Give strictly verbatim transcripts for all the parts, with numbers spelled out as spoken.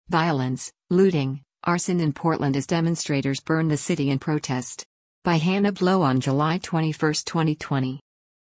Violence, looting, arson in Portland as demonstrators burn the city in protest. By Hannah Blow on July twenty-first, twenty twenty.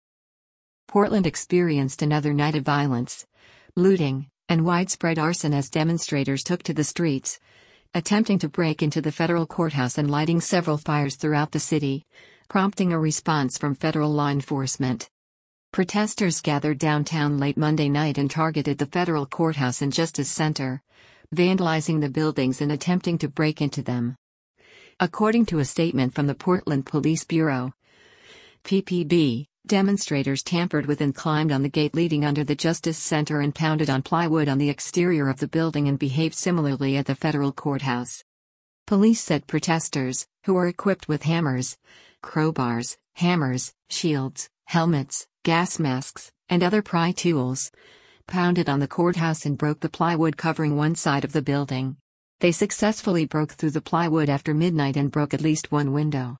Portland experienced another night of violence, looting, and widespread arson as demonstrators took to the streets, attempting to break into the federal courthouse and lighting several fires throughout the city, prompting a response from federal law enforcement. Protesters gathered downtown late Monday night and targeted the federal courthouse and Justice Center, vandalizing the buildings and attempting to break into them. According to a statement from the Portland Police Bureau, P P B, demonstrators tampered with and climbed on the gate leading under the Justice Center and pounded on plywood on the exterior of the building and behaved similarly at the federal courthouse. Police said protesters, who were equipped with hammers, crowbars, hammers, shields, helmets, gas masks, and other pry tools, pounded on the courthouse and broke the plywood covering one side of the building. They successfully broke through the plywood after midnight and broke at least one window.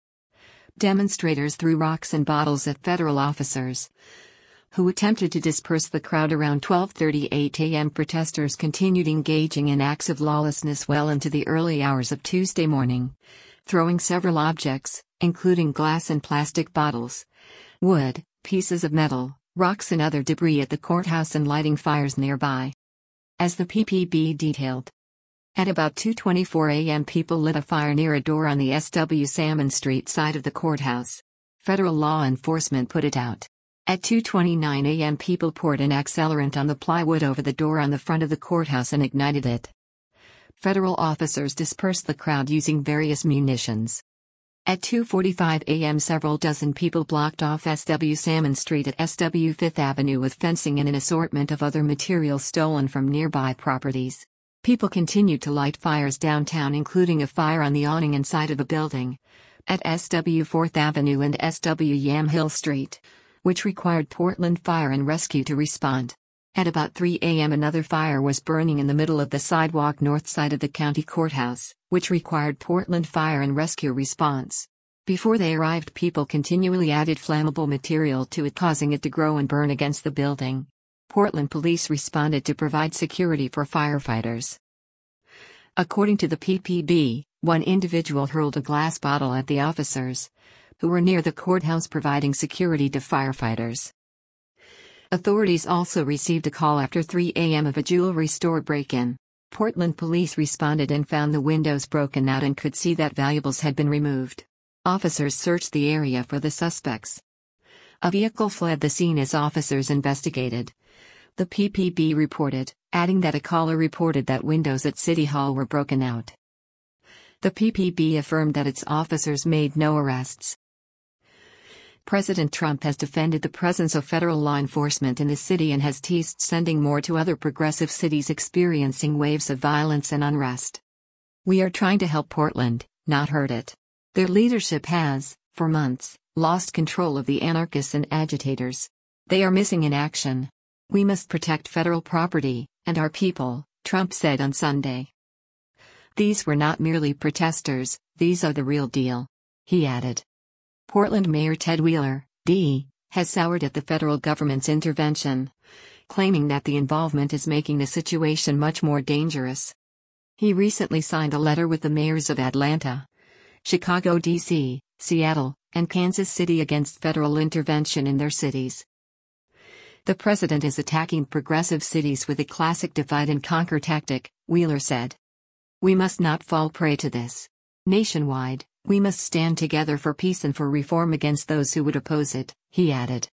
Demonstrators threw rocks and bottles at federal officers, who attempted to disperse the crowd around twelve thirty-eight a m Protesters continued engaging in acts of lawlessness well into the early hours of Tuesday morning, throwing several objects, including glass and plastic bottles, wood, pieces of metal, rocks and other debris at the courthouse and lighting fires nearby. As the P P B detailed, at about two twenty-four a m people lit a fire near a door on the S W Salmon Street side of the courthouse. Federal law enforcement put it out. At two twenty-nine a m people poured an accelerant on the plywood over the door on the front of the courthouse and ignited it. Federal officers dispersed the crowd using various munitions. At two forty-five a m several dozen people blocked off S W Salmon Street at S W Fifth Avenue with fencing and an assortment of other materials stolen from nearby properties. People continued to light fires downtown, including a fire on the awning inside of a building at S W Fourth Avenue and S W Yamhill Street, which required Portland Fire and Rescue to respond. At about three a m another fire was burning in the middle of the sidewalk north side of the county courthouse, which required Portland Fire and Rescue response. Before they arrived, people continually added flammable material to it, causing it to grow and burn against the building. Portland police responded to provide security for firefighters. According to the P P B, one individual hurled a glass bottle at the officers, who were near the courthouse providing security to firefighters. Authorities also received a call after three a m of a jewelry store break-in. Portland police responded and found the windows broken out and could see that valuables had been removed. Officers searched the area for the suspects. A vehicle fled the scene as officers investigated, the P P B reported, adding that a caller reported that windows at City Hall were broken out. The P P B affirmed that its officers made no arrests. President Trump has defended the presence of federal law enforcement in the city and has teased sending more to other progressive cities experiencing waves of violence and unrest. "We are trying to help Portland, not hurt it. Their leadership has, for months, lost control of the anarchists and agitators. They are missing in action. We must protect federal property, and our people," Trump said on Sunday. "These were not merely protesters, these are the real deal," he added. Portland Mayor Ted Wheeler, D, has soured at the federal government's intervention, claiming that the involvement is making the situation much more dangerous. He recently signed a letter with the mayors of Atlanta, Chicago, D C, Seattle, and Kansas City against federal intervention in their cities. "The president is attacking progressive cities with a classic divide-and-conquer tactic," Wheeler said. "We must not fall prey to this. Nationwide, we must stand together for peace and for reform against those who would oppose it," he added.